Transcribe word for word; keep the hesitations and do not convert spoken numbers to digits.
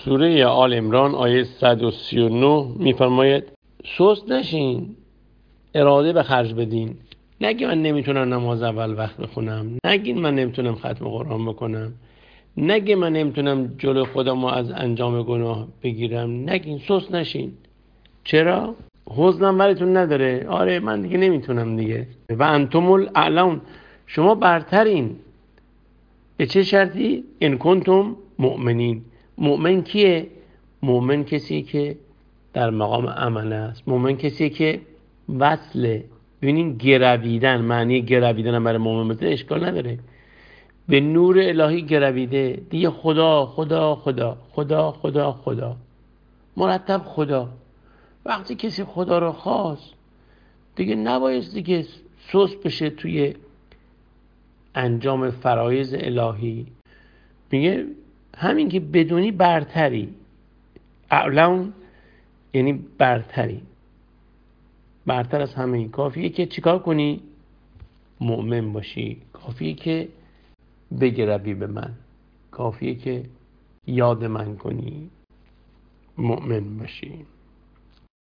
سوره آل عمران آیه صد و سی و نه میفرماید سست نشین، اراده به خرج بدین. نگی من نمیتونم نماز اول وقت بخونم، نگین من نمیتونم ختم قرآن بکنم، نگی من نمیتونم جلو خودم رو از انجام گناه بگیرم. نگین، سست نشین. چرا؟ حزنم براتون نداره؟ آره من دیگه نمیتونم دیگه. و انتم الاعلون، شما برترین. به چه شرطی؟ ان کنتم مؤمنین. مؤمن کیه؟ مؤمن کسی که در مقام عمل است. مؤمن کسی که وصله. ببینین گرویدن، معنی گرویدن برای مؤمن بده اشکال نداره. به نور الهی گرویده دیگه، خدا خدا خدا خدا خدا خدا مرتب خدا. وقتی کسی خدا رو خواست دیگه نباید دیگه سست بشه توی انجام فرایض الهی. میگه همین که بدونی برتری. اعلون یعنی برتری، برتر از همه. کافیه که چیکار کنی؟ مؤمن باشی. کافیه که بگروی به من. کافیه که یاد من کنی، مؤمن باشی.